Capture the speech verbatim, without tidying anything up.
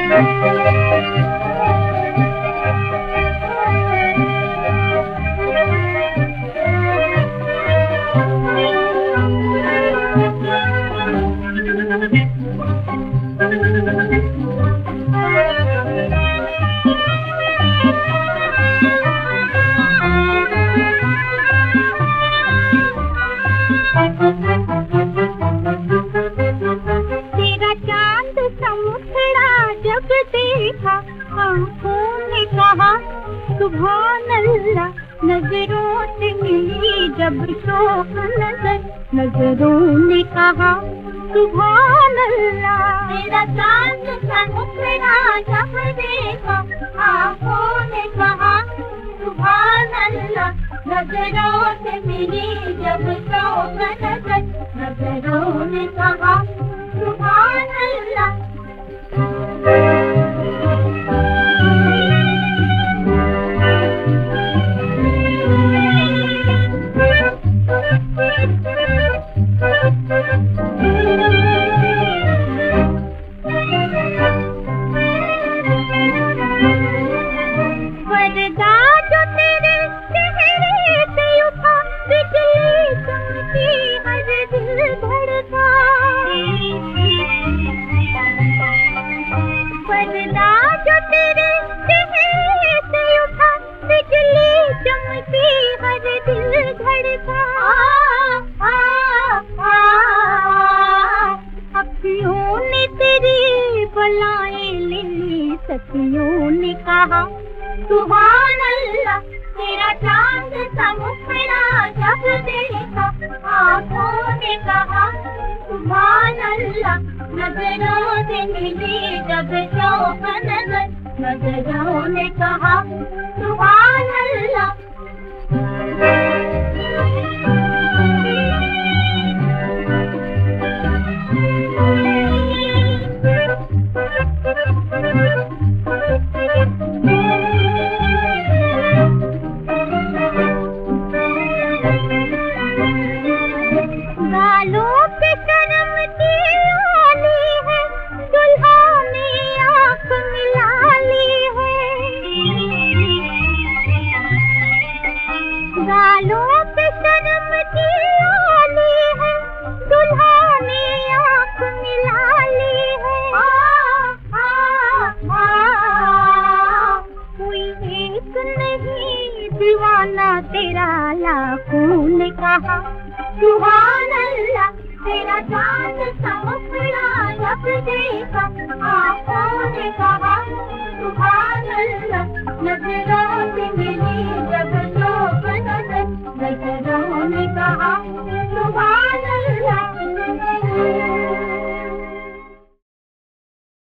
तेरा चांद सा मुखड़ा जब देखा आँखों ने कहा सुभान अल्लाह, नजरों से मिली जब शौक नजर, नजरों ने कहा सुभान अल्लाह। तेरा चांद सा मुखड़ा जब देखा आँखों ने कहा सुभान अल्लाह, नजरों से मिली जब शौक नजर, नजरों ने कहा सुभान अल्लाह। पर्दा जो तेरे चेहरे से उठा, बिजली चमकी हर दिल धड़का। पर्दा जो तेरे चेहरे से उठा, बिजली चमकी हर दिल धड़का। अखियों ने तेरी बलाएं ले ली, सखियों ने कहा सुभान अल्लाह। तेरा चांद सा मुखड़ा जब देखा आँखों ने कहा सुभान अल्लाह, नजरों से मिली जब शौक नजर, नजरों ने कहा सुभान अल्लाह। गालों पे शर्म की लाली है, दुल्हा ने आँख मिला ली है। गालों पे शर्म की लाली है, दुल्हा ने आँख मिला ली है। कोई एक नहीं दीवाना तेरा, लाखों ने कहा सुभान अल्लाह। तेरा चांद सा मुखड़ा जब देखा आँखों ने कहा सुभान अल्लाह, नजरों से मिली जब